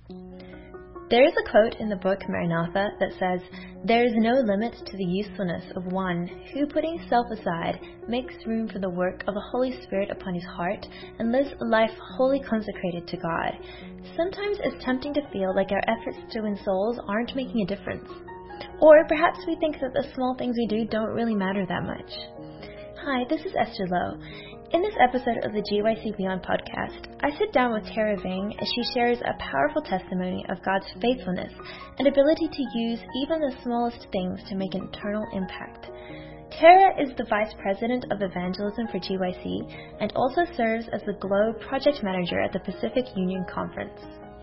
There is a quote in the book Maranatha that says, "There is no limit to the usefulness of one who, putting self aside, makes room for the work of the Holy Spirit upon his heart and lives a life wholly consecrated to God." Sometimes it's tempting to feel like our efforts to win souls aren't making a difference. Or perhaps we think that the small things we do don't really matter that much. Hi, this is Esther Lowe. In this episode of the GYC Beyond podcast, I sit down with Tara Vang as she shares a powerful testimony of God's faithfulness and ability to use even the smallest things to make an eternal impact. Tara is the Vice President of Evangelism for GYC and also serves as the Globe Project Manager at the Pacific Union Conference.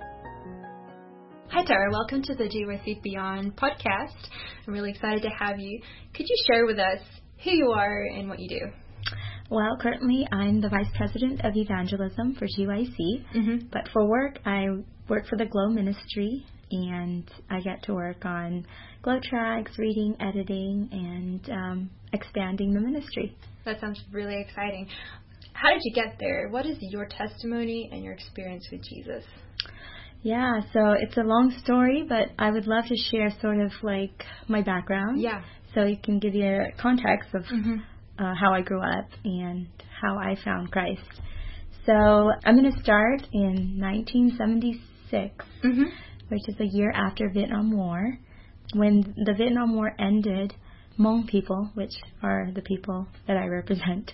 Hi Tara, welcome to the GYC Beyond podcast. I'm really excited to have you. Could you share with us who you are and what you do? Well, currently I'm the Vice President of Evangelism for GYC, but for work, I work for the Glow Ministry, and I get to work on Glow tracks, reading, editing, and expanding the ministry. That sounds really exciting. How did you get there? What is your testimony and your experience with Jesus? Yeah, so it's a long story, but I would love to share sort of like my background. Yeah. So you can give you a context of how I grew up and how I found Christ. So I'm going to start in 1976, which is a year after Vietnam War. When the Vietnam War ended, Hmong people, which are the people that I represent,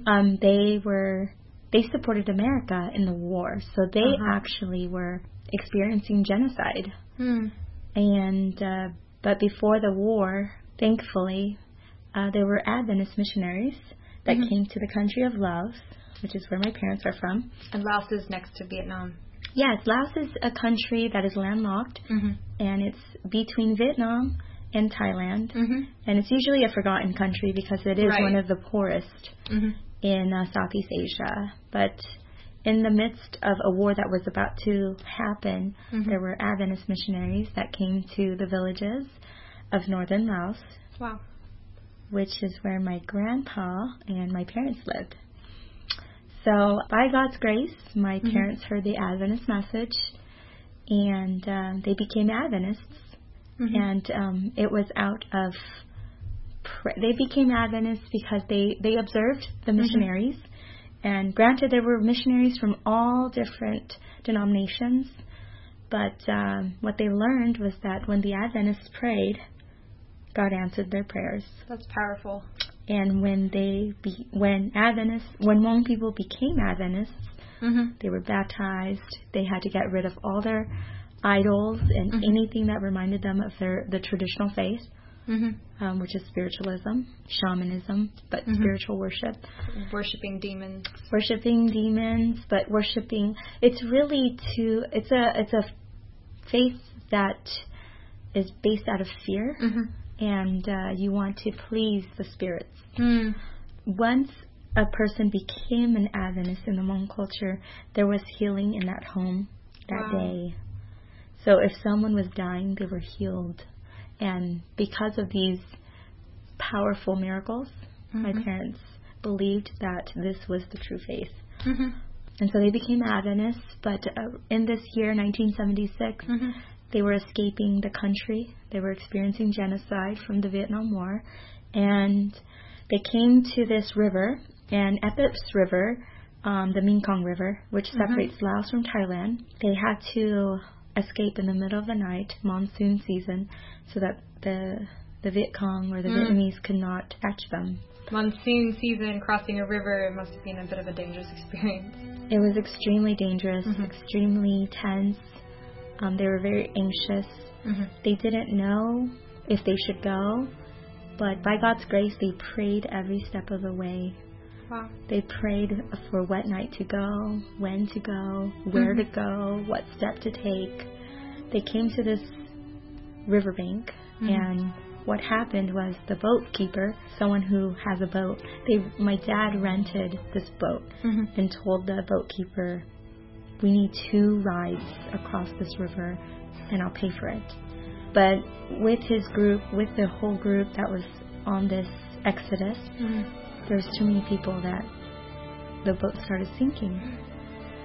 they supported America in the war. So they actually were experiencing genocide. And but before the war, thankfully, there were Adventist missionaries that came to the country of Laos, which is where my parents are from. And Laos is next to Vietnam. Yes, Laos is a country that is landlocked, and it's between Vietnam and Thailand. And it's usually a forgotten country because it is one of the poorest in Southeast Asia. But in the midst of a war that was about to happen, there were Adventist missionaries that came to the villages of northern Laos. Wow. Which is where my grandpa and my parents lived. So, by God's grace, my parents heard the Adventist message, and they became Adventists. And it was out of... They became Adventists because they observed the missionaries. And granted, there were missionaries from all different denominations. But what they learned was that when the Adventists prayed, God answered their prayers. That's powerful. And when Hmong people became Adventists, they were baptized. They had to get rid of all their idols and anything that reminded them of the traditional faith, which is spiritualism, shamanism, but spiritual worship. Worshipping demons, but worshiping. It's really it's a faith that is based out of fear. And you want to please the spirits. Once a person became an Adventist in the Hmong culture, there was healing in that home that day. So if someone was dying, they were healed. And because of these powerful miracles, my parents believed that this was the true faith. And so they became Adventists, but in this year, 1976, they were escaping the country. They were experiencing genocide from the Vietnam War. And they came to this river. And at this river, the Mekong River, which separates Laos from Thailand, they had to escape in the middle of the night, monsoon season, so that the Viet Cong or the Vietnamese could not catch them. Monsoon season, crossing a river, it must have been a bit of a dangerous experience. It was extremely dangerous, extremely tense. They were very anxious. They didn't know if they should go, but by God's grace, they prayed every step of the way. Wow. They prayed for what night to go, when to go, where to go, what step to take. They came to this riverbank, and what happened was the boat keeper, someone who has a boat, my dad rented this boat and told the boat keeper, "We need 2 rides across this river, and I'll pay for it." But with his group, with the whole group that was on this exodus, there was too many people that the boat started sinking.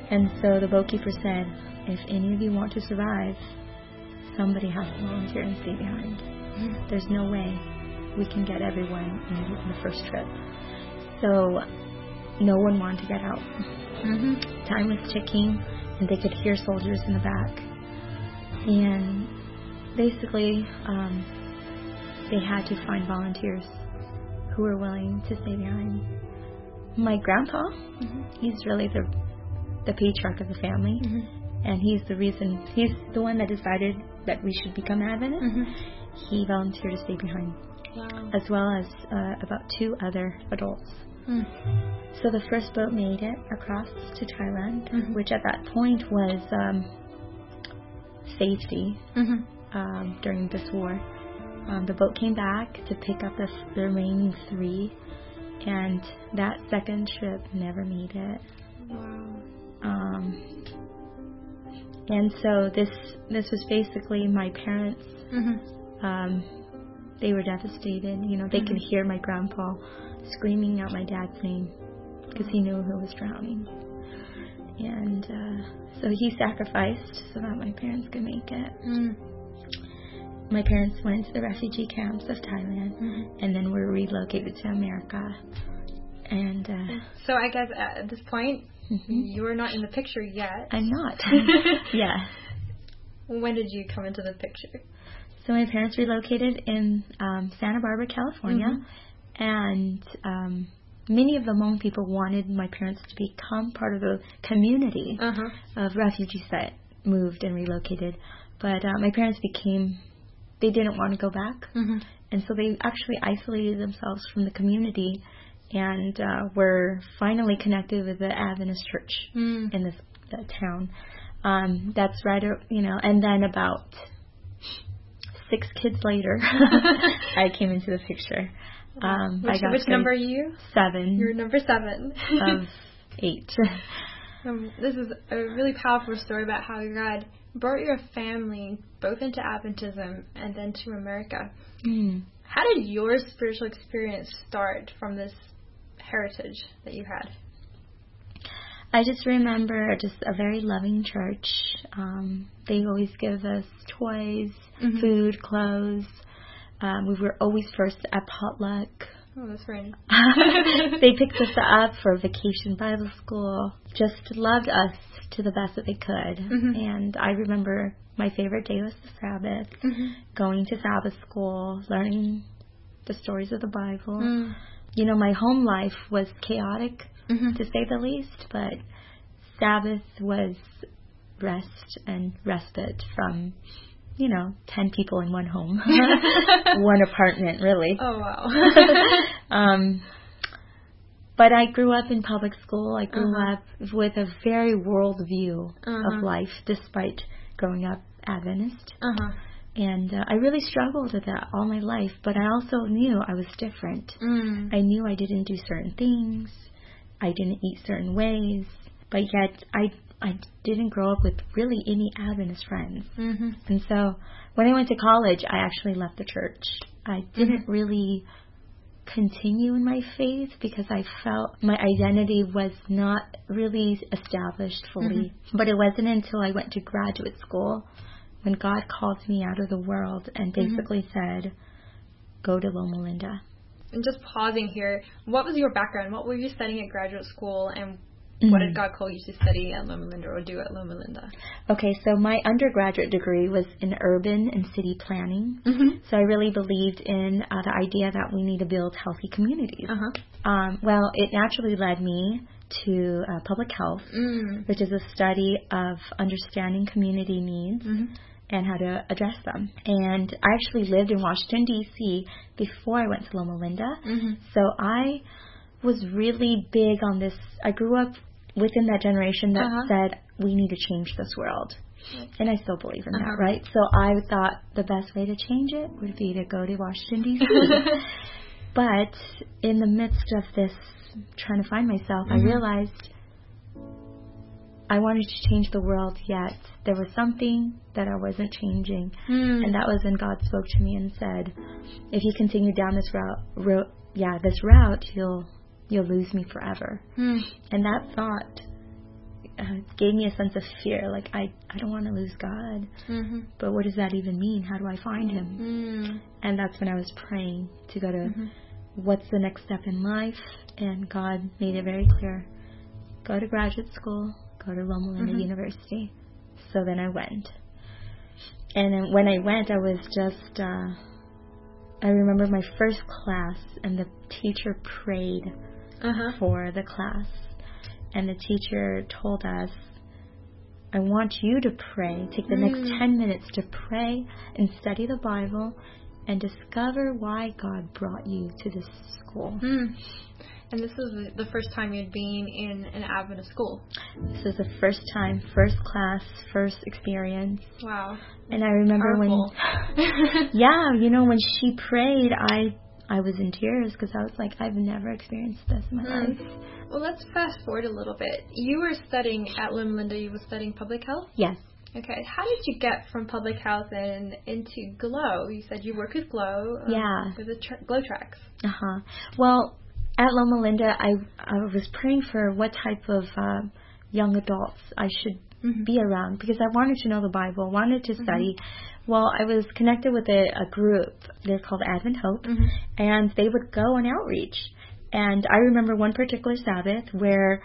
And so the boatkeeper said, if any of you want to survive, somebody has to volunteer and stay behind. There's no way we can get everyone in the first trip. So no one wanted to get out. Time was ticking, and they could hear soldiers in the back. And basically, they had to find volunteers who were willing to stay behind. My grandpa, he's really the patriarch of the family, and he's the one that decided that we should become Adventist. He volunteered to stay behind, as well as about 2 other adults. So the first boat made it across to Thailand, which at that point was safety during this war. The boat came back to pick up the remaining 3, and that second trip never made it. And so this was basically my parents. They were devastated. You know, they could hear my grandpa screaming out my dad's name because he knew who was drowning. And so he sacrificed so that my parents could make it. My parents went to the refugee camps of Thailand, and then were relocated to America. And so I guess at this point, you were not in the picture yet. I'm not. Yeah. When did you come into the picture? So my parents relocated in Santa Barbara, California, and many of the Hmong people wanted my parents to become part of the community of refugees that moved and relocated. But my parents they didn't want to go back, and so they actually isolated themselves from the community, and were finally connected with the Adventist church in this town. That's right, and then about 6 kids later, I came into the picture. Which number are you? 7. You're number 7 of 8. This is a really powerful story about how God brought your family both into Adventism and then to America. How did your spiritual experience start from this heritage that you had? I just remember a very loving church. They always give us toys, food, clothes. We were always first at potluck. Oh, that's right. They picked us up for vacation Bible school. Just loved us to the best that they could. And I remember my favorite day was the Sabbath. Going to Sabbath school, learning the stories of the Bible. You know, my home life was chaotic, to say the least, but Sabbath was rest and respite from 10 people in one home. One apartment, really. Oh, wow. But I grew up in public school. I grew up with a very world view of life, despite growing up Adventist. And I really struggled with that all my life, but I also knew I was different. I knew I didn't do certain things. I didn't eat certain ways. But yet, I didn't grow up with really any Adventist friends. And so when I went to college, I actually left the church. I didn't really continue in my faith because I felt my identity was not really established fully. But it wasn't until I went to graduate school when God called me out of the world and basically said, go to Loma Linda. And just pausing here, what was your background? What were you studying at graduate school, and what did God call you to study at Loma Linda or do at Loma Linda? Okay, so my undergraduate degree was in urban and city planning. So I really believed in the idea that we need to build healthy communities. Well, it naturally led me to public health, which is a study of understanding community needs and how to address them. And I actually lived in Washington, D.C. before I went to Loma Linda. So I was really big on this. I grew up within that generation that said, we need to change this world. And I still believe in that, right? So I thought the best way to change it would be to go to Washington, D.C. But in the midst of this, trying to find myself, I realized I wanted to change the world, yet there was something that I wasn't changing. And that was when God spoke to me and said, if you continue down this route, you'll lose me forever. And that thought gave me a sense of fear. Like, I don't want to lose God. Mm-hmm. But what does that even mean? How do I find Him? And that's when I was praying to go to what's the next step in life. And God made it very clear. Go to graduate school. Go to Loma Linda University. So then I went. And then when I went, I was just... I remember my first class, and the teacher prayed for the class. And the teacher told us, I want you to pray. Take the next 10 minutes to pray and study the Bible and discover why God brought you to this school. And this was the first time you'd been in an Adventist school? This was the first time, first class, first experience. Wow. And I remember Powerful. when she prayed, I was in tears because I was like, I've never experienced this in my life. Well, let's fast forward a little bit. You were studying at Loma Linda. You were studying public health? Yes. Okay. How did you get from public health and into GLOW? You said you work with GLOW. With the GLOW tracks. Well, at Loma Linda, I was praying for what type of young adults I should be around, because I wanted to know the Bible, wanted to study. Well, I was connected with a group. They're called Advent Hope, and they would go on outreach. And I remember one particular Sabbath where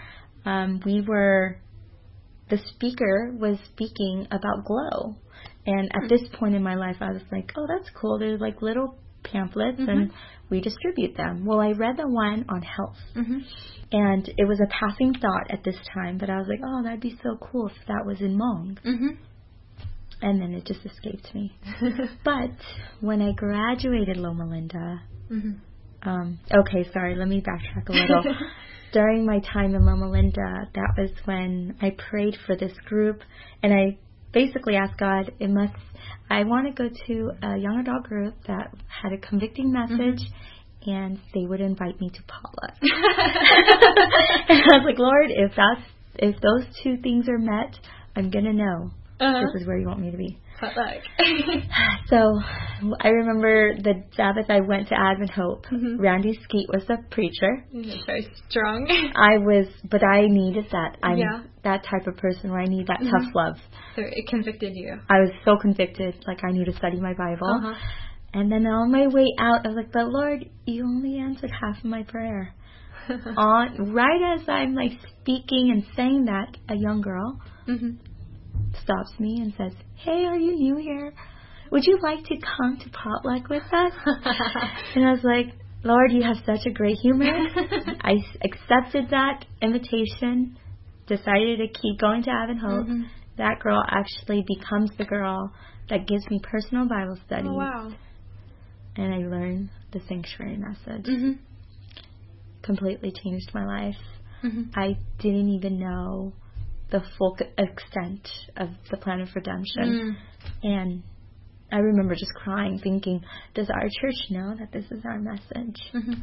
the speaker was speaking about GLOW. And at this point in my life, I was like, oh, that's cool. There's like little pamphlets, and we distribute them. Well, I read the one on health. And it was a passing thought at this time, but I was like, oh, that'd be so cool if that was in Hmong. And then it just escaped me. But when I graduated Loma Linda, okay, sorry, let me backtrack a little. During my time in Loma Linda, that was when I prayed for this group, and I basically asked God, I want to go to a young adult group that had a convicting message, and they would invite me to potluck. And I was like, Lord, if those two things are met, I'm going to know this is where you want me to be. Potluck. So I remember the Sabbath I went to Advent Hope. Randy Skeet was the preacher. Very strong. But I needed that. I'm that type of person where I need that tough love. So it convicted you. I was so convicted, like I need to study my Bible. And then on my way out, I was like, but Lord, you only answered half of my prayer. Right as I'm like speaking and saying that, a young girl stops me and says, hey, are you new here? Would you like to come to potluck with us? And I was like, Lord, you have such a great humor. I accepted that invitation, decided to keep going to Advent Hope. That girl actually becomes the girl that gives me personal Bible studies. Oh, wow. And I learned the sanctuary message. Completely changed my life. I didn't even know the full extent of the plan of redemption. And I remember just crying, thinking, does our church know that this is our message?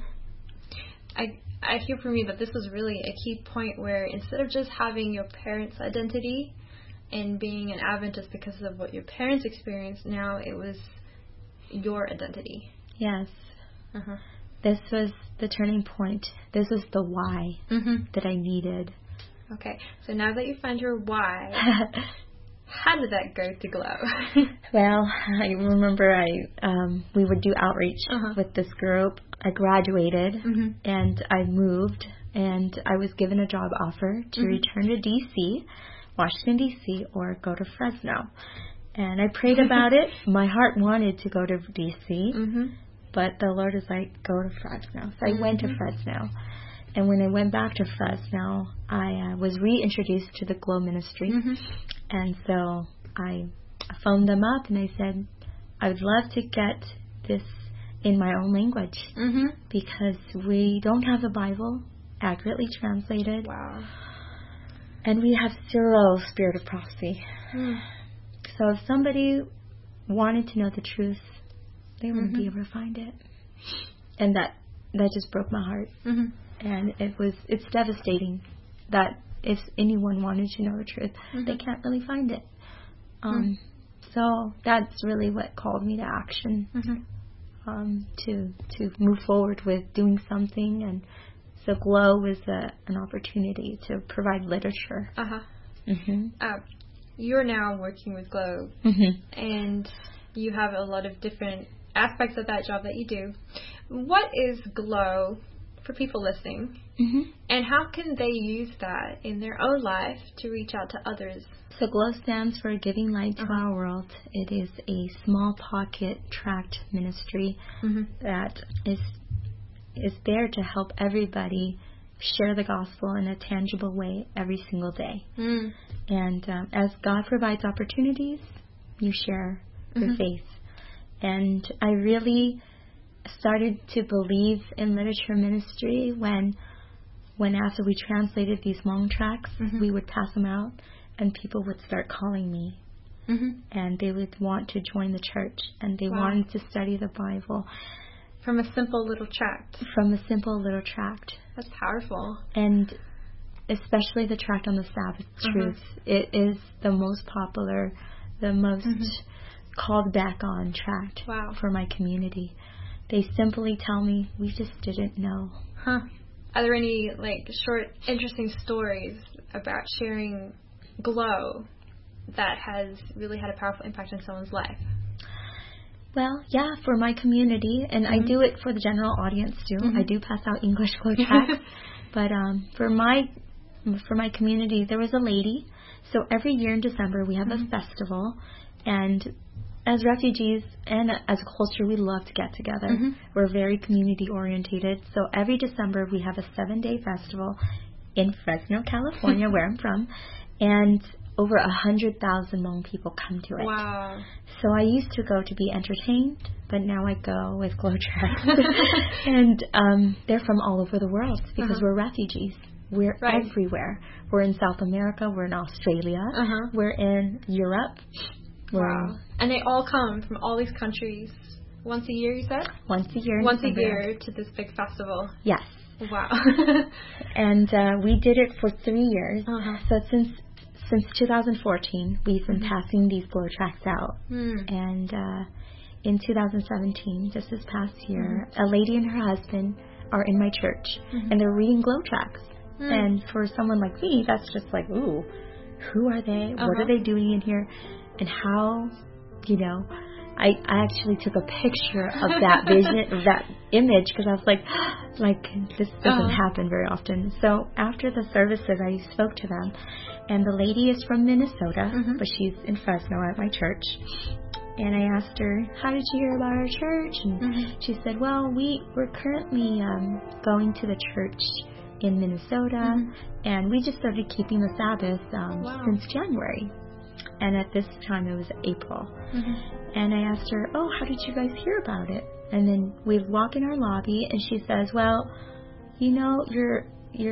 I hear from you that this was really a key point where instead of just having your parents' identity and being an Adventist because of what your parents experienced, now it was your identity. Yes. This was the turning point. This was the why that I needed. Okay, so now that you found your why, how did that go to GLOW? Well, I remember we would do outreach with this group. I graduated and I moved, and I was given a job offer to return to D.C., Washington, D.C., or go to Fresno. And I prayed about it. My heart wanted to go to D.C., but the Lord was like, go to Fresno. So I went to Fresno. And when I went back to Fresno, I was reintroduced to the GLOW ministry. And so I phoned them up and I said, I would love to get this in my own language because we don't have the Bible accurately translated. Wow. And we have zero spirit of prophecy. So if somebody wanted to know the truth, they wouldn't be able to find it. And that just broke my heart. And it's devastating that if anyone wanted to know the truth, they can't really find it. So that's really what called me to action, to move forward with doing something. And so GLOW was an opportunity to provide literature You're now working with Glow, and you have a lot of different aspects of that job that you do. What is Glow for people listening, and how can they use that in their own life to reach out to others? So Glow stands for Giving Light to Our World. It is a small pocket tract ministry that is there to help everybody share the gospel in a tangible way every single day. And as God provides opportunities, you share your faith. And I really started to believe in literature ministry when after we translated these long tracts, we would pass them out, and people would start calling me. And they would want to join the church, and they wanted to study the Bible. From a simple little tract. From a simple little tract. That's powerful. And especially the tract on the Sabbath truth. It is the most popular, the most called back on tract for my community. They simply tell me, we just didn't know. Are there any short, interesting stories about sharing Glow that has really had a powerful impact on someone's life? Well, yeah, for my community, and I do it for the general audience too. I do pass out English Glow tracts, but for my community, there was a lady. So every year in December, we have a festival, and as refugees and as a culture, we love to get together. We're very community orientated. So every December, we have a 7-day festival in Fresno, California, where I'm from, and over 100,000 Hmong people come to it. Wow. So I used to go to be entertained, but now I go with Glow tracts. And they're from all over the world because we're refugees. We're everywhere. We're in South America. We're in Australia. We're in Europe. Wow. And they all come from all these countries once a year, you said? Once a year. Once a year to this big festival. Yes. Wow. And we did it for 3 years. So since 2014, we've been passing these Glow tracts out. And in 2017, just this past year, a lady and her husband are in my church, and they're reading Glow tracts. And for someone like me, that's just like, ooh, who are they? What are they doing in here? And how, I actually took a picture of that vision, of that image, because I was like, this doesn't happen very often. So after the services, I spoke to them, and the lady is from Minnesota, but she's in Fresno at my church. And I asked her, how did you hear about our church? And she said, well, we're currently going to the church in Minnesota, and we just started keeping the Sabbath since January. And at this time, it was April. And I asked her, oh, how did you guys hear about it? And then we walk in our lobby, and she says, well, your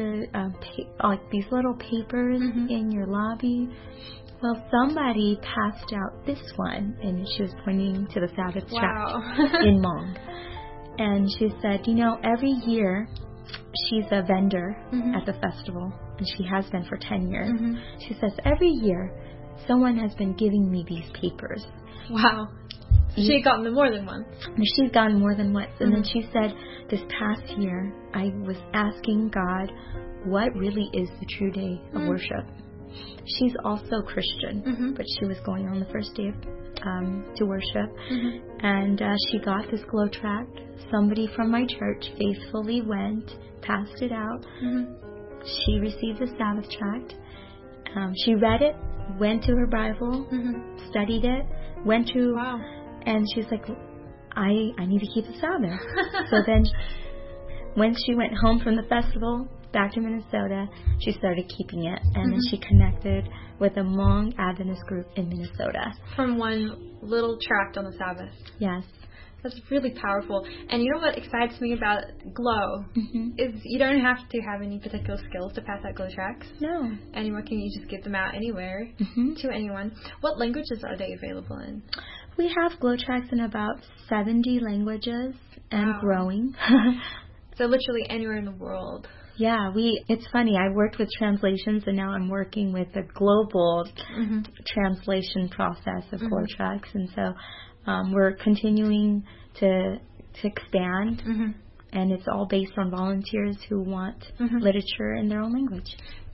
these little papers in your lobby, well, somebody passed out this one. And she was pointing to the Sabbath tract in Hmong. And she said, every year, she's a vendor at the festival, and she has been for 10 years. She says, every year, someone has been giving me these papers. Wow. She had gotten them more than once. She's gotten more than once. And then she said, this past year, I was asking God, what really is the true day of worship? She's also Christian, but she was going on the first day to worship. And she got this Glow tract. Somebody from my church faithfully went, passed it out. She received the Sabbath tract. She read it, went to her Bible, studied it, went to, and she's like, I need to keep the Sabbath. So then when she went home from the festival, back to Minnesota, she started keeping it, and then she connected with a Hmong Adventist group in Minnesota. From one little tract on the Sabbath. Yes. That's really powerful. And you know what excites me about Glow is you don't have to have any particular skills to pass out Glow tracts. No. Anymore, can you just give them out anywhere to anyone? What languages are they available in? We have Glow tracts in about 70 languages and growing. So literally anywhere in the world. Yeah, it's funny. I worked with translations, and now I'm working with a global translation process of Glow tracts, and so we're continuing to expand, and it's all based on volunteers who want literature in their own language.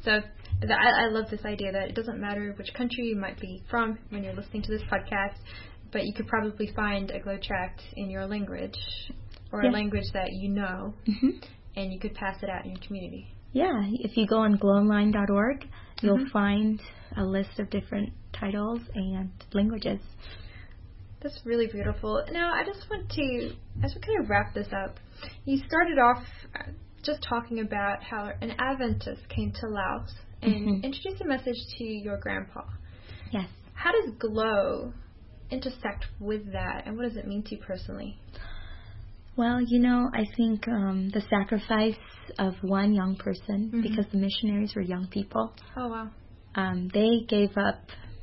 So I love this idea that it doesn't matter which country you might be from when you're listening to this podcast, but you could probably find a glow tract in your language or a language that you know, and you could pass it out in your community. Yeah, if you go on glowonline.org, you'll find a list of different titles and languages. That's really beautiful. Now, I just want to, as we kind of wrap this up, you started off just talking about how an Adventist came to Laos and introduced a message to your grandpa. Yes. How does Glow intersect with that, and what does it mean to you personally? Well, I think the sacrifice of one young person, because the missionaries were young people. Oh, wow. They gave up,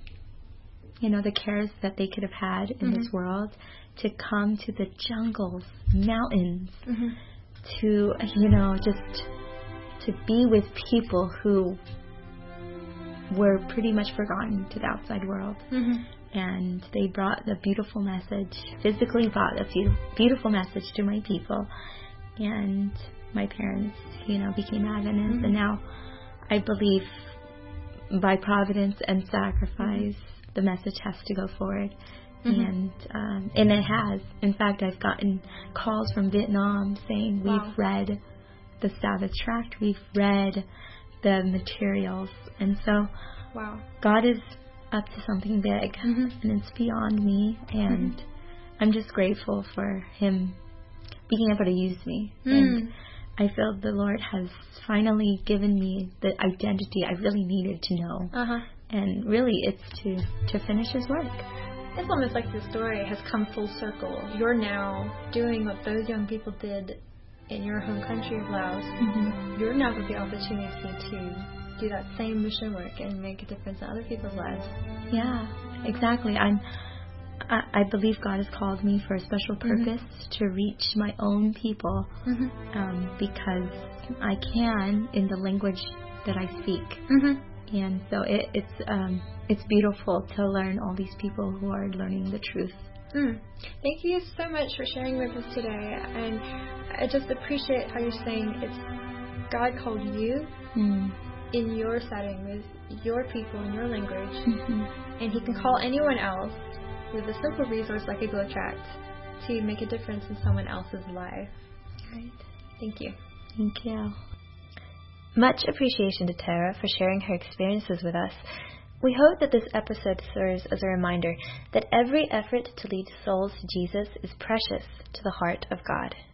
the cares that they could have had in this world to come to the jungles, mountains, to, just to be with people who were pretty much forgotten to the outside world. And they brought the beautiful message, physically brought a beautiful message to my people. And my parents, became Adventists. And now I believe by providence and sacrifice, the message has to go forward. And it has. In fact, I've gotten calls from Vietnam saying, we've read the Sabbath tract, we've read the materials. And so God is up to something big, and it's beyond me, and I'm just grateful for Him being able to use me. And I feel the Lord has finally given me the identity I really needed to know. And really, it's to finish His work. It's almost like the story has come full circle. You're now doing what those young people did in your home country of Laos. You're now with the opportunity to do that same mission work and make a difference in other people's lives. Yeah, exactly. I believe God has called me for a special purpose to reach my own people, because I can in the language that I speak. And so it's beautiful to learn all these people who are learning the truth. Thank you so much for sharing with us today. And I just appreciate how you're saying it's God called you in your setting with your people in your language, and He can call anyone else with a simple resource like a glow tract to make a difference in someone else's life. Right. Thank you. Thank you. Much appreciation to Tara for sharing her experiences with us. We hope that this episode serves as a reminder that every effort to lead souls to Jesus is precious to the heart of God.